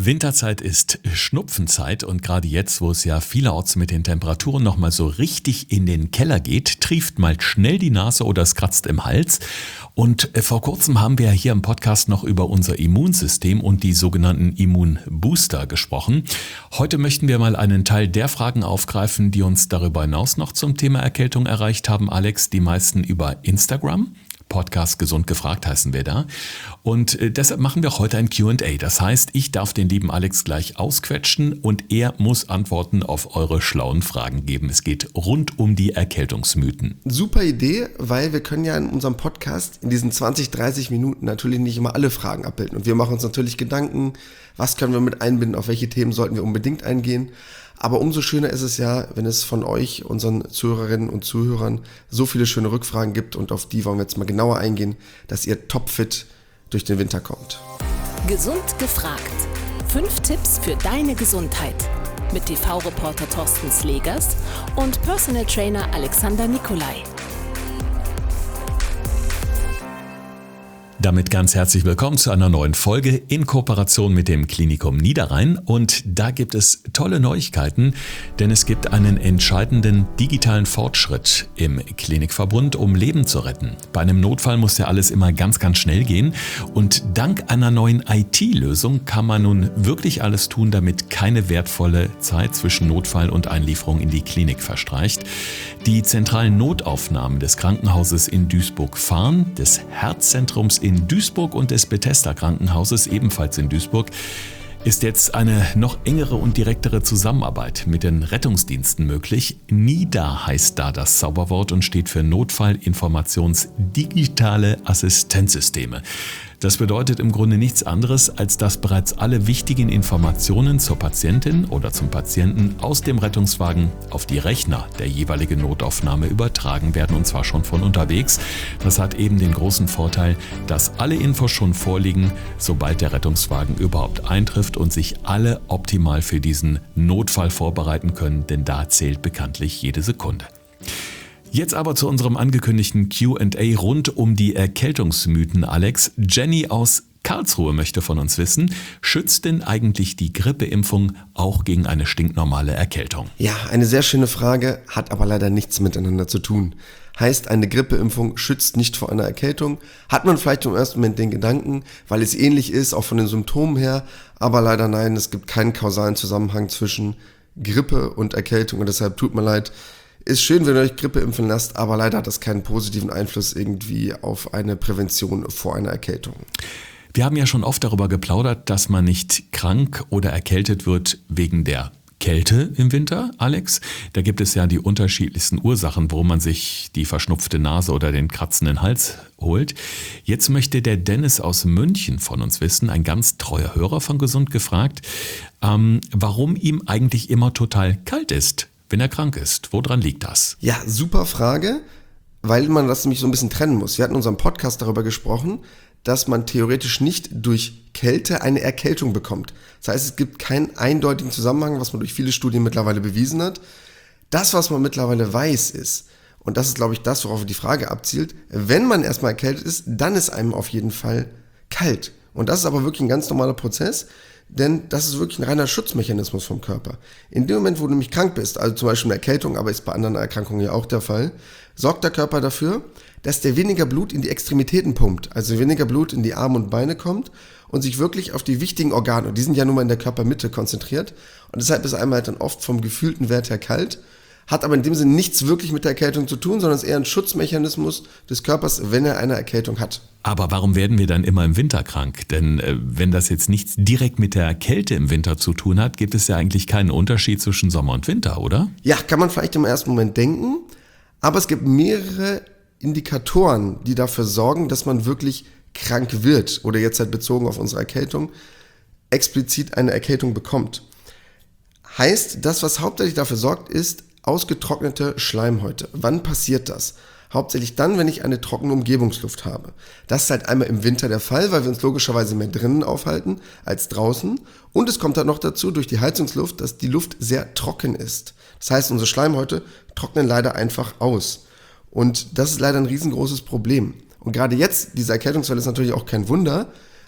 Winterzeit ist Schnupfenzeit und gerade jetzt, wo es ja vielerorts mit den Temperaturen nochmal so richtig in den Keller geht, trieft mal schnell die Nase oder es kratzt im Hals. Und vor kurzem haben wir hier im Podcast noch über unser Immunsystem und die sogenannten Immunbooster gesprochen. Heute möchten wir mal einen Teil der Fragen aufgreifen, die uns darüber hinaus noch zum Thema Erkältung erreicht haben. Alex, die meisten über Instagram. Podcast Gesund gefragt heißen wir da. Und deshalb machen wir heute ein Q&A. Das heißt, ich darf den lieben Alex gleich ausquetschen und er muss Antworten auf eure schlauen Fragen geben. Es geht rund um die Erkältungsmythen. Super Idee, weil wir können ja in unserem Podcast in diesen 20, 30 Minuten natürlich nicht immer alle Fragen abbilden. Und wir machen uns natürlich Gedanken, was können wir mit einbinden, auf welche Themen sollten wir unbedingt eingehen. Aber umso schöner ist es ja, wenn es von euch, unseren Zuhörerinnen und Zuhörern, so viele schöne Rückfragen gibt und auf die wollen wir jetzt mal genauer eingehen, dass ihr topfit durch den Winter kommt. Gesund gefragt. 5 Tipps für deine Gesundheit. Mit TV-Reporter Thorsten Slegers und Personal Trainer Alexander Nikolai. Damit ganz herzlich willkommen zu einer neuen Folge in Kooperation mit dem Klinikum Niederrhein. Und da gibt es tolle Neuigkeiten, denn es gibt einen entscheidenden digitalen Fortschritt im Klinikverbund, um Leben zu retten. Bei einem Notfall muss ja alles immer ganz, ganz schnell gehen. Und dank einer neuen IT-Lösung kann man nun wirklich alles tun, damit keine wertvolle Zeit zwischen Notfall und Einlieferung in die Klinik verstreicht. Die zentralen Notaufnahmen des Krankenhauses in Duisburg-Fahren, des Herzzentrums in Duisburg und des Bethesda Krankenhauses ebenfalls in Duisburg ist jetzt eine noch engere und direktere Zusammenarbeit mit den Rettungsdiensten möglich. NIDA heißt da das Zauberwort und steht für Notfall-Informations-Digitale Assistenzsysteme. Das bedeutet im Grunde nichts anderes, als dass bereits alle wichtigen Informationen zur Patientin oder zum Patienten aus dem Rettungswagen auf die Rechner der jeweiligen Notaufnahme übertragen werden und zwar schon von unterwegs. Das hat eben den großen Vorteil, dass alle Infos schon vorliegen, sobald der Rettungswagen überhaupt eintrifft und sich alle optimal für diesen Notfall vorbereiten können, denn da zählt bekanntlich jede Sekunde. Jetzt aber zu unserem angekündigten Q&A rund um die Erkältungsmythen, Alex. Jenny aus Karlsruhe möchte von uns wissen, schützt denn eigentlich die Grippeimpfung auch gegen eine stinknormale Erkältung? Ja, eine sehr schöne Frage, hat aber leider nichts miteinander zu tun. Heißt, eine Grippeimpfung schützt nicht vor einer Erkältung. Hat man vielleicht im ersten Moment den Gedanken, weil es ähnlich ist, auch von den Symptomen her. Aber leider nein, es gibt keinen kausalen Zusammenhang zwischen Grippe und Erkältung. Und deshalb tut mir leid. Ist schön, wenn ihr euch Grippe impfen lasst, aber leider hat das keinen positiven Einfluss irgendwie auf eine Prävention vor einer Erkältung. Wir haben ja schon oft darüber geplaudert, dass man nicht krank oder erkältet wird wegen der Kälte im Winter, Alex. Da gibt es ja die unterschiedlichsten Ursachen, warum man sich die verschnupfte Nase oder den kratzenden Hals holt. Jetzt möchte der Dennis aus München von uns wissen, ein ganz treuer Hörer von Gesund gefragt, warum ihm eigentlich immer total kalt ist, wenn er krank ist. Woran liegt das? Ja, super Frage, weil man das nämlich so ein bisschen trennen muss. Wir hatten in unserem Podcast darüber gesprochen, dass man theoretisch nicht durch Kälte eine Erkältung bekommt. Das heißt, es gibt keinen eindeutigen Zusammenhang, was man durch viele Studien mittlerweile bewiesen hat. Das, was man mittlerweile weiß, ist, und das ist, glaube ich, das, worauf die Frage abzielt, wenn man erstmal erkältet ist, dann ist einem auf jeden Fall kalt. Und das ist aber wirklich ein ganz normaler Prozess, denn das ist wirklich ein reiner Schutzmechanismus vom Körper. In dem Moment, wo du nämlich krank bist, also zum Beispiel eine Erkältung, aber ist bei anderen Erkrankungen ja auch der Fall, sorgt der Körper dafür, dass der weniger Blut in die Extremitäten pumpt, also weniger Blut in die Arme und Beine kommt und sich wirklich auf die wichtigen Organe, und die sind ja nun mal in der Körpermitte konzentriert, und deshalb ist einmal halt dann oft vom gefühlten Wert her kalt, hat aber in dem Sinne nichts wirklich mit der Erkältung zu tun, sondern ist eher ein Schutzmechanismus des Körpers, wenn er eine Erkältung hat. Aber warum werden wir dann immer im Winter krank? Denn wenn das jetzt nichts direkt mit der Kälte im Winter zu tun hat, gibt es ja eigentlich keinen Unterschied zwischen Sommer und Winter, oder? Ja, kann man vielleicht im ersten Moment denken, aber es gibt mehrere Indikatoren, die dafür sorgen, dass man wirklich krank wird oder jetzt halt bezogen auf unsere Erkältung explizit eine Erkältung bekommt. Heißt, das, was hauptsächlich dafür sorgt, ist ausgetrocknete Schleimhäute. Wann passiert das? Hauptsächlich dann, wenn ich eine trockene Umgebungsluft habe. Das ist halt einmal im Winter der Fall, weil wir uns logischerweise mehr drinnen aufhalten als draußen. Und es kommt dann noch dazu, durch die Heizungsluft, dass die Luft sehr trocken ist. Das heißt, unsere Schleimhäute trocknen leider einfach aus. Und das ist leider ein riesengroßes Problem. Und gerade jetzt, diese Erkältungswelle ist natürlich auch kein Wunder,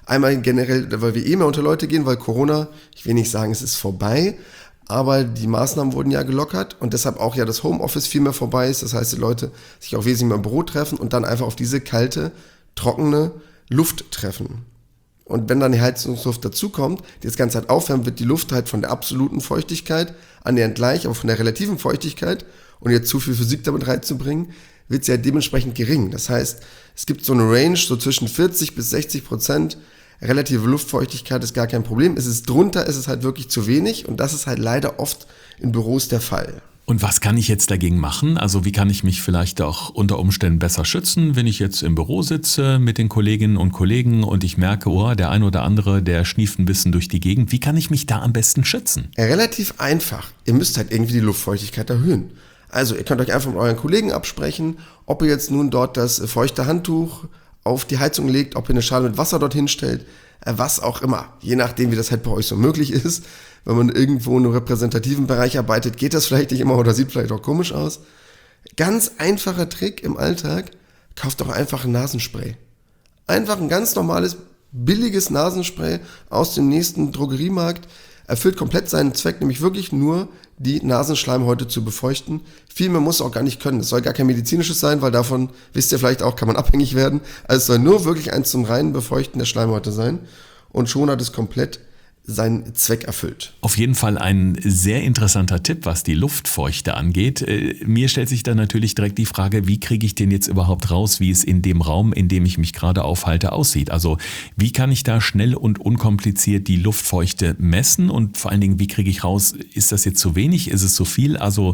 Einmal generell, weil wir mehr unter Leute gehen, weil Corona, ich will nicht sagen, es ist vorbei, aber die Maßnahmen wurden ja gelockert und deshalb auch ja das Homeoffice viel mehr vorbei ist. Das heißt, die Leute sich auch wesentlich mehr im Büro treffen und dann einfach auf diese kalte, trockene Luft treffen. Und wenn dann die Heizungsluft dazukommt, die das Ganze halt aufwärmt, wird die Luft halt von der absoluten Feuchtigkeit annähernd gleich, aber von der relativen Feuchtigkeit, und jetzt zu viel Physik damit reinzubringen, wird sie halt dementsprechend gering. Das heißt, es gibt so eine Range, so zwischen 40 bis 60%. Relative Luftfeuchtigkeit ist gar kein Problem. Es ist drunter, ist es halt wirklich zu wenig und das ist halt leider oft in Büros der Fall. Und was kann ich jetzt dagegen machen? Also wie kann ich mich vielleicht auch unter Umständen besser schützen, wenn ich jetzt im Büro sitze mit den Kolleginnen und Kollegen und ich merke, der ein oder andere, der schnieft ein bisschen durch die Gegend. Wie kann ich mich da am besten schützen? Relativ einfach. Ihr müsst halt irgendwie die Luftfeuchtigkeit erhöhen. Also ihr könnt euch einfach mit euren Kollegen absprechen, ob ihr jetzt nun dort das feuchte Handtuch auf die Heizung legt, ob ihr eine Schale mit Wasser dorthin stellt, was auch immer. Je nachdem, wie das halt bei euch so möglich ist. Wenn man irgendwo in einem repräsentativen Bereich arbeitet, geht das vielleicht nicht immer oder sieht vielleicht auch komisch aus. Ganz einfacher Trick im Alltag, kauft doch einfach ein Nasenspray. Einfach ein ganz normales, billiges Nasenspray aus dem nächsten Drogeriemarkt. Erfüllt komplett seinen Zweck, nämlich wirklich nur die Nasenschleimhäute zu befeuchten. Viel mehr muss auch gar nicht können. Es soll gar kein medizinisches sein, weil davon, wisst ihr vielleicht auch, kann man abhängig werden. Also es soll nur wirklich eins zum reinen Befeuchten der Schleimhäute sein. Und schon hat es komplett seinen Zweck erfüllt. Auf jeden Fall ein sehr interessanter Tipp, was die Luftfeuchte angeht. Mir stellt sich dann natürlich direkt die Frage, wie kriege ich denn jetzt überhaupt raus, wie es in dem Raum, in dem ich mich gerade aufhalte, aussieht? Also wie kann ich da schnell und unkompliziert die Luftfeuchte messen und vor allen Dingen, wie kriege ich raus, ist das jetzt zu wenig, ist es zu viel? Also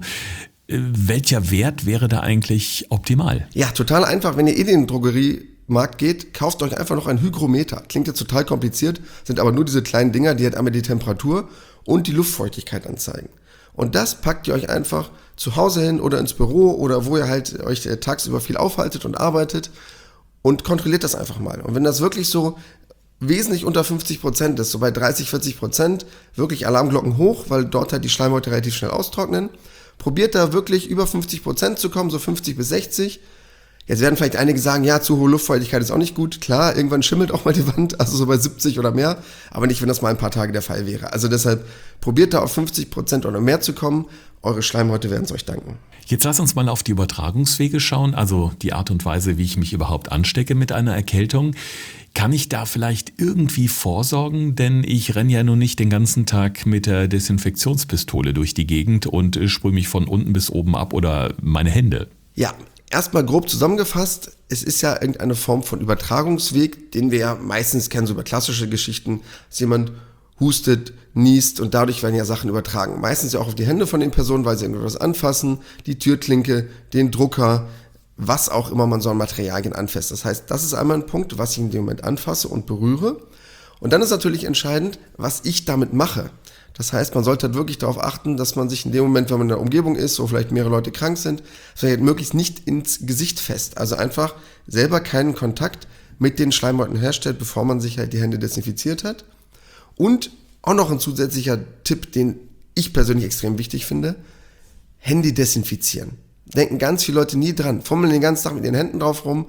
welcher Wert wäre da eigentlich optimal? Ja, total einfach, wenn ihr in den Drogeriemarkt geht, kauft euch einfach noch ein Hygrometer. Klingt jetzt total kompliziert, sind aber nur diese kleinen Dinger, die halt einmal die Temperatur und die Luftfeuchtigkeit anzeigen. Und das packt ihr euch einfach zu Hause hin oder ins Büro oder wo ihr halt euch tagsüber viel aufhaltet und arbeitet und kontrolliert das einfach mal. Und wenn das wirklich so wesentlich unter 50% ist, so bei 30-40%, wirklich Alarmglocken hoch, weil dort halt die Schleimhäute relativ schnell austrocknen, probiert da wirklich über 50% zu kommen, so 50 bis 60. Jetzt werden vielleicht einige sagen, ja, zu hohe Luftfeuchtigkeit ist auch nicht gut. Klar, irgendwann schimmelt auch mal die Wand, also so bei 70 oder mehr, aber nicht, wenn das mal ein paar Tage der Fall wäre. Also deshalb probiert da auf 50% oder mehr zu kommen. Eure Schleimhäute werden es euch danken. Jetzt lass uns mal auf die Übertragungswege schauen, also die Art und Weise, wie ich mich überhaupt anstecke mit einer Erkältung. Kann ich da vielleicht irgendwie vorsorgen? Denn ich renne ja nun nicht den ganzen Tag mit der Desinfektionspistole durch die Gegend und sprühe mich von unten bis oben ab oder meine Hände. Ja, erstmal grob zusammengefasst, es ist ja irgendeine Form von Übertragungsweg, den wir ja meistens kennen, so über klassische Geschichten, dass jemand hustet, niest und dadurch werden ja Sachen übertragen. Meistens ja auch auf die Hände von den Personen, weil sie irgendwas anfassen, die Türklinke, den Drucker, was auch immer man so an Materialien anfasst. Das heißt, das ist einmal ein Punkt, was ich in dem Moment anfasse und berühre. Und dann ist natürlich entscheidend, was ich damit mache. Das heißt, man sollte halt wirklich darauf achten, dass man sich in dem Moment, wenn man in der Umgebung ist, wo vielleicht mehrere Leute krank sind, vielleicht möglichst nicht ins Gesicht fest. Also einfach selber keinen Kontakt mit den Schleimhäuten herstellt, bevor man sich halt die Hände desinfiziert hat. Und auch noch ein zusätzlicher Tipp, den ich persönlich extrem wichtig finde, Hände desinfizieren. Denken ganz viele Leute nie dran, fummeln den ganzen Tag mit den Händen drauf rum,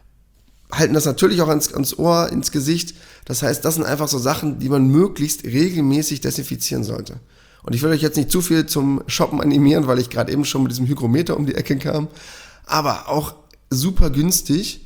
halten das natürlich auch ans Ohr, ins Gesicht. Das heißt, das sind einfach so Sachen, die man möglichst regelmäßig desinfizieren sollte. Und ich will euch jetzt nicht zu viel zum Shoppen animieren, weil ich gerade eben schon mit diesem Hygrometer um die Ecke kam. Aber auch super günstig,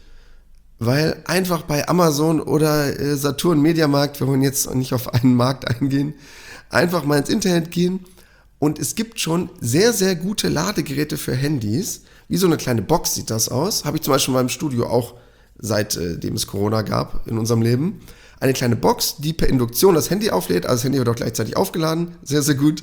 weil einfach bei Amazon oder Saturn Mediamarkt, wir wollen jetzt nicht auf einen Markt eingehen, einfach mal ins Internet gehen. Und es gibt schon sehr, sehr gute Ladegeräte für Handys. Wie so eine kleine Box sieht das aus. Habe ich zum Beispiel in meinem Studio auch, seitdem es Corona gab in unserem Leben. Eine kleine Box, die per Induktion das Handy auflädt. Also das Handy wird auch gleichzeitig aufgeladen. Sehr, sehr gut.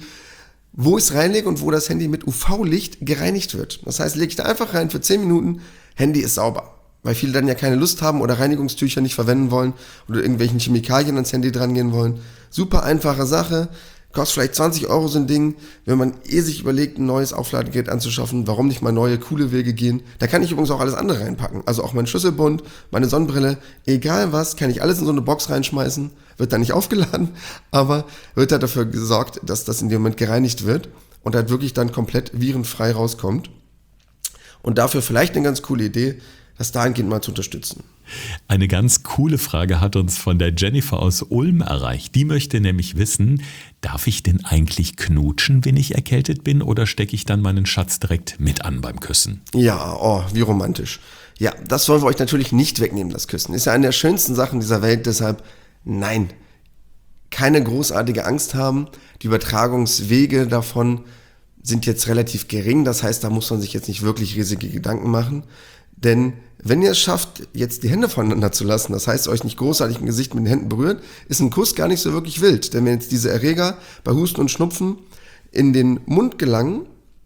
Wo ich es reinlege und wo das Handy mit UV-Licht gereinigt wird. Das heißt, lege ich da einfach rein für 10 Minuten. Handy ist sauber. Weil viele dann ja keine Lust haben oder Reinigungstücher nicht verwenden wollen oder irgendwelchen Chemikalien ans Handy drangehen wollen. Super einfache Sache. Kostet vielleicht 20 € so ein Ding. Wenn man sich überlegt, ein neues Aufladegerät anzuschaffen, warum nicht mal neue, coole Wege gehen? Da kann ich übrigens auch alles andere reinpacken. Also auch mein Schlüsselbund, meine Sonnenbrille, egal was, kann ich alles in so eine Box reinschmeißen. Wird dann nicht aufgeladen, aber wird halt dafür gesorgt, dass das in dem Moment gereinigt wird und halt wirklich dann komplett virenfrei rauskommt. Und dafür vielleicht eine ganz coole Idee, das dahingehend mal zu unterstützen. Eine ganz coole Frage hat uns von der Jennifer aus Ulm erreicht. Die möchte nämlich wissen, darf ich denn eigentlich knutschen, wenn ich erkältet bin, oder stecke ich dann meinen Schatz direkt mit an beim Küssen? Ja, oh, wie romantisch. Ja, das wollen wir euch natürlich nicht wegnehmen, das Küssen. Ist ja eine der schönsten Sachen dieser Welt, deshalb nein. Keine großartige Angst haben. Die Übertragungswege davon sind jetzt relativ gering. Das heißt, da muss man sich jetzt nicht wirklich riesige Gedanken machen. Denn wenn ihr es schafft, jetzt die Hände voneinander zu lassen, das heißt, euch nicht großartig im Gesicht mit den Händen berührt, ist ein Kuss gar nicht so wirklich wild. Denn wenn jetzt diese Erreger bei Husten und Schnupfen in den Mund gelangen,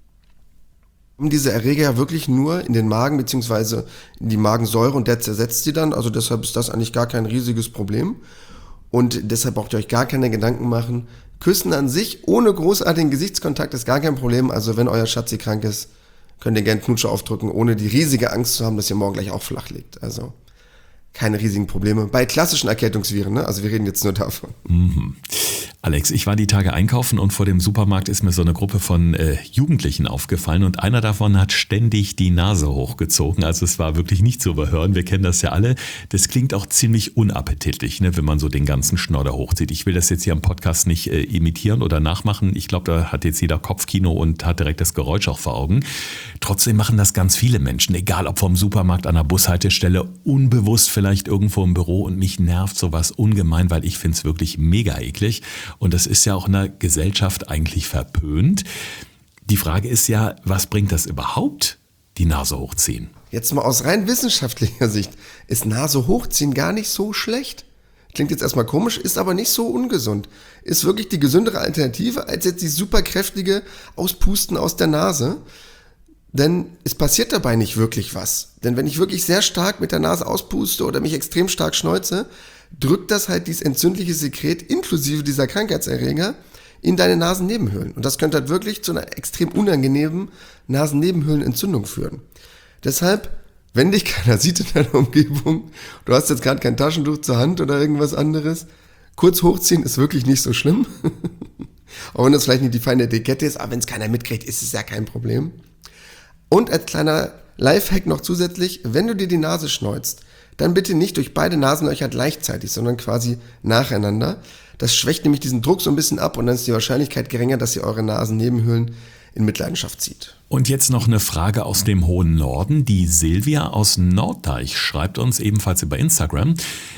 kommen diese Erreger ja wirklich nur in den Magen bzw. in die Magensäure und der zersetzt sie dann. Also deshalb ist das eigentlich gar kein riesiges Problem. Und deshalb braucht ihr euch gar keine Gedanken machen. Küssen an sich ohne großartigen Gesichtskontakt ist gar kein Problem. Also wenn euer Schatzi krank ist, könnt ihr gerne Knutsche aufdrücken, ohne die riesige Angst zu haben, dass ihr morgen gleich auch flach liegt. Also keine riesigen Probleme. Bei klassischen Erkältungsviren, ne? Also wir reden jetzt nur davon. Alex, ich war die Tage einkaufen und vor dem Supermarkt ist mir so eine Gruppe von Jugendlichen aufgefallen und einer davon hat ständig die Nase hochgezogen. Also es war wirklich nicht zu überhören. Wir kennen das ja alle. Das klingt auch ziemlich unappetitlich, ne, wenn man so den ganzen Schnodder hochzieht. Ich will das jetzt hier im Podcast nicht imitieren oder nachmachen. Ich glaube, da hat jetzt jeder Kopfkino und hat direkt das Geräusch auch vor Augen. Trotzdem machen das ganz viele Menschen, egal ob vom Supermarkt an der Bushaltestelle, unbewusst vielleicht irgendwo im Büro, und mich nervt sowas ungemein, weil ich finde es wirklich mega eklig. Und das ist ja auch in der Gesellschaft eigentlich verpönt. Die Frage ist ja, was bringt das überhaupt, die Nase hochziehen? Jetzt mal aus rein wissenschaftlicher Sicht ist Nase hochziehen gar nicht so schlecht. Klingt jetzt erstmal komisch, ist aber nicht so ungesund. Ist wirklich die gesündere Alternative als jetzt die superkräftige Auspusten aus der Nase. Denn es passiert dabei nicht wirklich was. Denn wenn ich wirklich sehr stark mit der Nase auspuste oder mich extrem stark schneuze, drückt das halt dieses entzündliche Sekret inklusive dieser Krankheitserreger in deine Nasennebenhöhlen. Und das könnte halt wirklich zu einer extrem unangenehmen Nasennebenhöhlenentzündung führen. Deshalb, wenn dich keiner sieht in deiner Umgebung, du hast jetzt gerade kein Taschentuch zur Hand oder irgendwas anderes, kurz hochziehen ist wirklich nicht so schlimm. Auch wenn das vielleicht nicht die feine Etikette ist, aber wenn es keiner mitkriegt, ist es ja kein Problem. Und als kleiner Lifehack noch zusätzlich, wenn du dir die Nase schneuzt, dann bitte nicht durch beide Nasenlöcher gleichzeitig, sondern quasi nacheinander. Das schwächt nämlich diesen Druck so ein bisschen ab und dann ist die Wahrscheinlichkeit geringer, dass ihr eure Nasennebenhöhlen in Mitleidenschaft zieht. Und jetzt noch eine Frage aus dem hohen Norden. Die Silvia aus Norddeich schreibt uns ebenfalls über Instagram.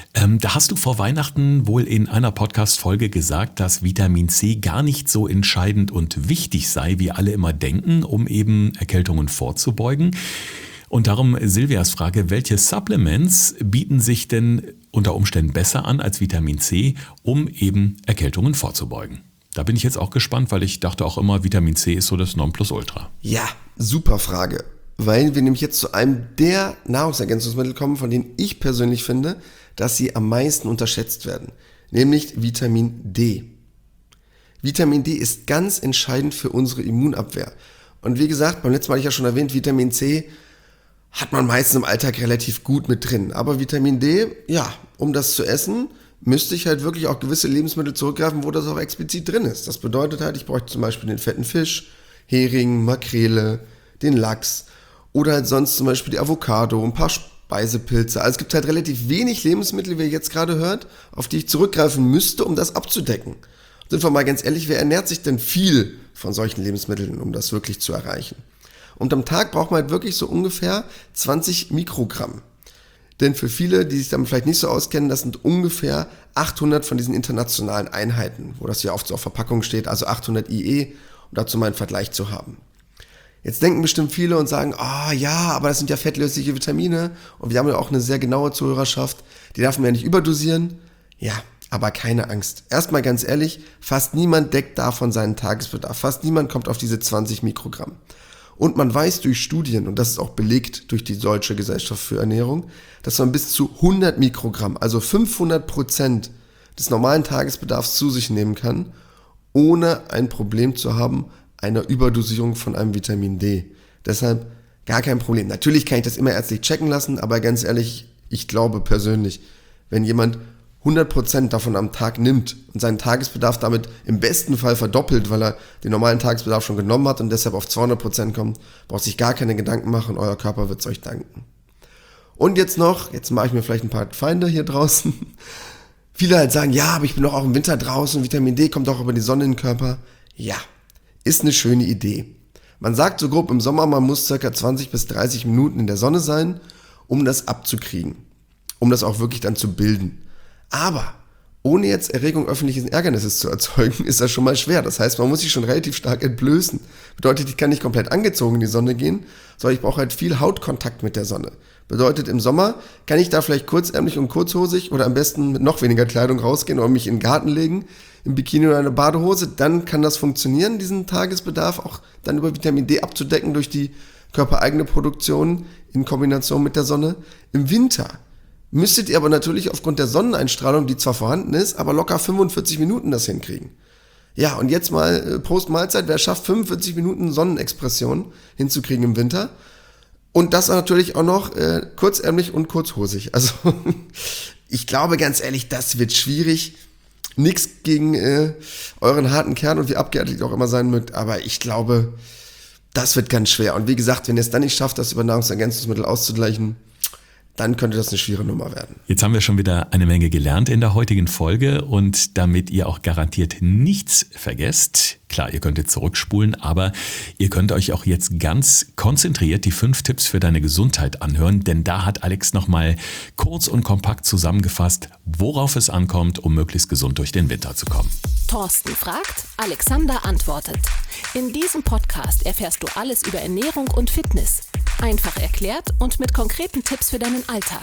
Da hast du vor Weihnachten wohl in einer Podcast-Folge gesagt, dass Vitamin C gar nicht so entscheidend und wichtig sei, wie alle immer denken, um eben Erkältungen vorzubeugen. Und darum Silvias Frage, welche Supplements bieten sich denn unter Umständen besser an als Vitamin C, um eben Erkältungen vorzubeugen? Da bin ich jetzt auch gespannt, weil ich dachte auch immer, Vitamin C ist so das Nonplusultra. Ja, super Frage. Weil wir nämlich jetzt zu einem der Nahrungsergänzungsmittel kommen, von denen ich persönlich finde, dass sie am meisten unterschätzt werden. Nämlich Vitamin D. Vitamin D ist ganz entscheidend für unsere Immunabwehr. Und wie gesagt, beim letzten Mal hatte ich ja schon erwähnt, Vitamin C hat man meistens im Alltag relativ gut mit drin. Aber Vitamin D, ja, um das zu essen, müsste ich halt wirklich auch gewisse Lebensmittel zurückgreifen, wo das auch explizit drin ist. Das bedeutet halt, ich bräuchte zum Beispiel den fetten Fisch, Hering, Makrele, den Lachs oder halt sonst zum Beispiel die Avocado, ein paar Speisepilze. Also es gibt halt relativ wenig Lebensmittel, wie ihr jetzt gerade hört, auf die ich zurückgreifen müsste, um das abzudecken. Sind wir mal ganz ehrlich, wer ernährt sich denn viel von solchen Lebensmitteln, um das wirklich zu erreichen? Und am Tag braucht man halt wirklich so ungefähr 20 Mikrogramm. Denn für viele, die sich damit vielleicht nicht so auskennen, das sind ungefähr 800 von diesen internationalen Einheiten, wo das ja oft so auf Verpackung steht, also 800 IE, um dazu mal einen Vergleich zu haben. Jetzt denken bestimmt viele und sagen, ja, aber das sind ja fettlösliche Vitamine und wir haben ja auch eine sehr genaue Zuhörerschaft, die darf man ja nicht überdosieren. Ja, aber keine Angst. Erstmal ganz ehrlich, fast niemand deckt davon seinen Tagesbedarf, fast niemand kommt auf diese 20 Mikrogramm. Und man weiß durch Studien, und das ist auch belegt durch die Deutsche Gesellschaft für Ernährung, dass man bis zu 100 Mikrogramm, also 500% des normalen Tagesbedarfs zu sich nehmen kann, ohne ein Problem zu haben einer Überdosierung von einem Vitamin D. Deshalb gar kein Problem. Natürlich kann ich das immer ärztlich checken lassen, aber ganz ehrlich, ich glaube persönlich, wenn jemand 100% davon am Tag nimmt und seinen Tagesbedarf damit im besten Fall verdoppelt, weil er den normalen Tagesbedarf schon genommen hat und deshalb auf 200% kommt, braucht sich gar keine Gedanken machen, euer Körper wird es euch danken. Und jetzt mache ich mir vielleicht ein paar Feinde hier draußen. Viele halt sagen, ja, aber ich bin doch auch im Winter draußen, Vitamin D kommt auch über die Sonne in den Körper. Ja, ist eine schöne Idee. Man sagt so grob im Sommer, man muss ca. 20 bis 30 Minuten in der Sonne sein, um das abzukriegen. Um das auch wirklich dann zu bilden. Aber ohne jetzt Erregung öffentlichen Ärgernisses zu erzeugen, ist das schon mal schwer. Das heißt, man muss sich schon relativ stark entblößen. Bedeutet, ich kann nicht komplett angezogen in die Sonne gehen, sondern ich brauche halt viel Hautkontakt mit der Sonne. Bedeutet, im Sommer kann ich da vielleicht kurzärmlich und kurzhosig oder am besten mit noch weniger Kleidung rausgehen oder mich in den Garten legen, im Bikini oder eine Badehose. Dann kann das funktionieren, diesen Tagesbedarf auch dann über Vitamin D abzudecken durch die körpereigene Produktion in Kombination mit der Sonne. Im Winter müsstet ihr aber natürlich aufgrund der Sonneneinstrahlung, die zwar vorhanden ist, aber locker 45 Minuten das hinkriegen. Ja, und jetzt mal Post-Mahlzeit, wer schafft 45 Minuten Sonnenexpression hinzukriegen im Winter? Und das natürlich auch noch kurzärmlich und kurzhosig. Also ich glaube ganz ehrlich, das wird schwierig. Nix gegen euren harten Kern und wie abgehärtet ihr auch immer sein mögt, aber ich glaube, das wird ganz schwer. Und wie gesagt, wenn ihr es dann nicht schafft, das über Nahrungsergänzungsmittel auszugleichen, dann könnte das eine schwere Nummer werden. Jetzt haben wir schon wieder eine Menge gelernt in der heutigen Folge und damit ihr auch garantiert nichts vergesst, klar, ihr könnt jetzt zurückspulen, aber ihr könnt euch auch jetzt ganz konzentriert die 5 Tipps für deine Gesundheit anhören, denn da hat Alex nochmal kurz und kompakt zusammengefasst, worauf es ankommt, um möglichst gesund durch den Winter zu kommen. Thorsten fragt, Alexander antwortet. In diesem Podcast erfährst du alles über Ernährung und Fitness. Einfach erklärt und mit konkreten Tipps für deinen Alltag.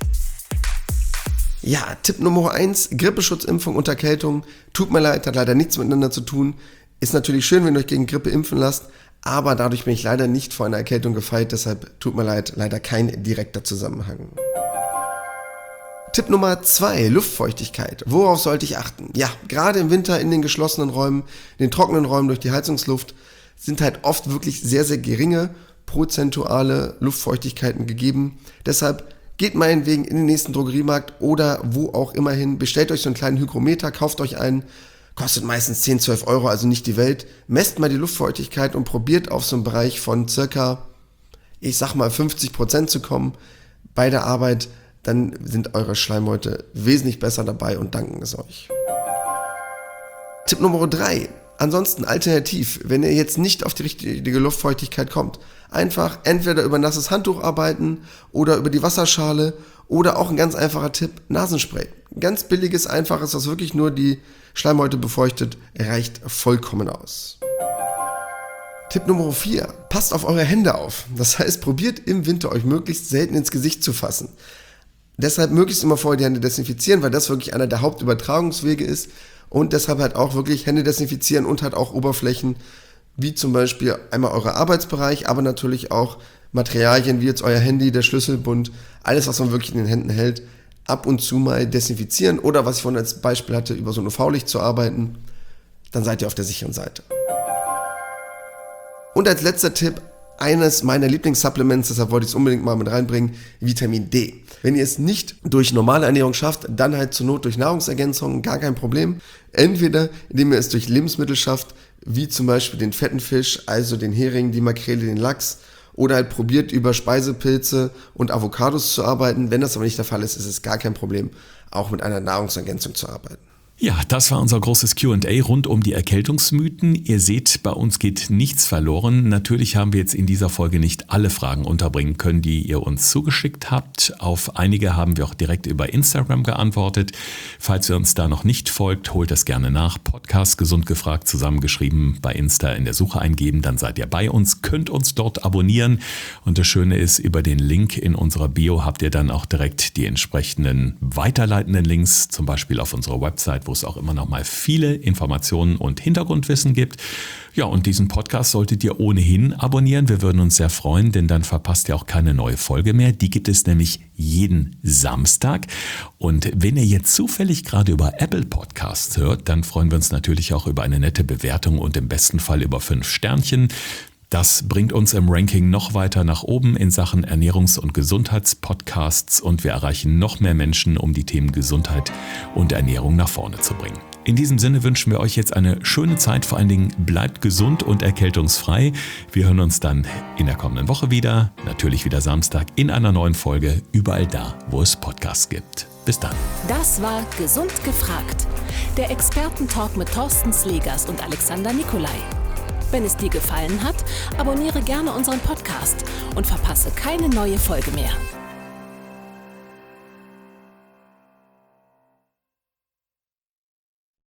Ja, Tipp Nummer 1, Grippeschutzimpfung und Erkältung. Tut mir leid, hat leider nichts miteinander zu tun. Ist natürlich schön, wenn ihr euch gegen Grippe impfen lasst, aber dadurch bin ich leider nicht vor einer Erkältung gefeit, deshalb tut mir leid, leider kein direkter Zusammenhang. Tipp Nummer 2, Luftfeuchtigkeit. Worauf sollte ich achten? Ja, gerade im Winter in den geschlossenen Räumen, in den trockenen Räumen durch die Heizungsluft sind halt oft wirklich sehr, sehr geringe prozentuale Luftfeuchtigkeiten gegeben. Deshalb geht meinetwegen in den nächsten Drogeriemarkt oder wo auch immer hin, bestellt euch so einen kleinen Hygrometer, kauft euch einen, kostet meistens 10, 12 Euro, also nicht die Welt. Messt mal die Luftfeuchtigkeit und probiert auf so einen Bereich von circa, ich sag mal 50% zu kommen bei der Arbeit. Dann sind eure Schleimhäute wesentlich besser dabei und danken es euch. Tipp Nummer 3. Ansonsten alternativ, wenn ihr jetzt nicht auf die richtige Luftfeuchtigkeit kommt, einfach entweder über nasses Handtuch arbeiten oder über die Wasserschale oder auch ein ganz einfacher Tipp, Nasenspray. Ganz billiges, einfaches, was wirklich nur die Schleimhäute befeuchtet, reicht vollkommen aus. Tipp Nummer 4, passt auf eure Hände auf. Das heißt, probiert im Winter euch möglichst selten ins Gesicht zu fassen. Deshalb möglichst immer vorher die Hände desinfizieren, weil das wirklich einer der Hauptübertragungswege ist. Und deshalb halt auch wirklich Hände desinfizieren und halt auch Oberflächen, wie zum Beispiel einmal euer Arbeitsbereich, aber natürlich auch Materialien wie jetzt euer Handy, der Schlüsselbund, alles, was man wirklich in den Händen hält, ab und zu mal desinfizieren oder was ich vorhin als Beispiel hatte, über so ein UV-Licht zu arbeiten, dann seid ihr auf der sicheren Seite. Und als letzter Tipp, eines meiner Lieblingssupplements, deshalb wollte ich es unbedingt mal mit reinbringen, Vitamin D. Wenn ihr es nicht durch normale Ernährung schafft, dann halt zur Not durch Nahrungsergänzungen, gar kein Problem. Entweder indem ihr es durch Lebensmittel schafft, wie zum Beispiel den fetten Fisch, also den Hering, die Makrele, den Lachs, oder halt probiert über Speisepilze und Avocados zu arbeiten. Wenn das aber nicht der Fall ist, ist es gar kein Problem, auch mit einer Nahrungsergänzung zu arbeiten. Ja, das war unser großes Q&A rund um die Erkältungsmythen. Ihr seht, bei uns geht nichts verloren. Natürlich haben wir jetzt in dieser Folge nicht alle Fragen unterbringen können, die ihr uns zugeschickt habt. Auf einige haben wir auch direkt über Instagram geantwortet. Falls ihr uns da noch nicht folgt, holt das gerne nach. Podcast Gesund gefragt zusammengeschrieben bei Insta in der Suche eingeben, dann seid ihr bei uns, könnt uns dort abonnieren. Und das Schöne ist, über den Link in unserer Bio habt ihr dann auch direkt die entsprechenden weiterleitenden Links, zum Beispiel auf unserer Website, wo es auch immer noch mal viele Informationen und Hintergrundwissen gibt. Ja, und diesen Podcast solltet ihr ohnehin abonnieren. Wir würden uns sehr freuen, denn dann verpasst ihr auch keine neue Folge mehr. Die gibt es nämlich jeden Samstag. Und wenn ihr jetzt zufällig gerade über Apple Podcasts hört, dann freuen wir uns natürlich auch über eine nette Bewertung und im besten Fall über 5 Sternchen. Das bringt uns im Ranking noch weiter nach oben in Sachen Ernährungs- und Gesundheitspodcasts und wir erreichen noch mehr Menschen, um die Themen Gesundheit und Ernährung nach vorne zu bringen. In diesem Sinne wünschen wir euch jetzt eine schöne Zeit. Vor allen Dingen bleibt gesund und erkältungsfrei. Wir hören uns dann in der kommenden Woche wieder. Natürlich wieder Samstag in einer neuen Folge. Überall da, wo es Podcasts gibt. Bis dann. Das war Gesund gefragt. Der Expertentalk mit Thorsten Slegers und Alexander Nicolai. Wenn es dir gefallen hat, abonniere gerne unseren Podcast und verpasse keine neue Folge mehr.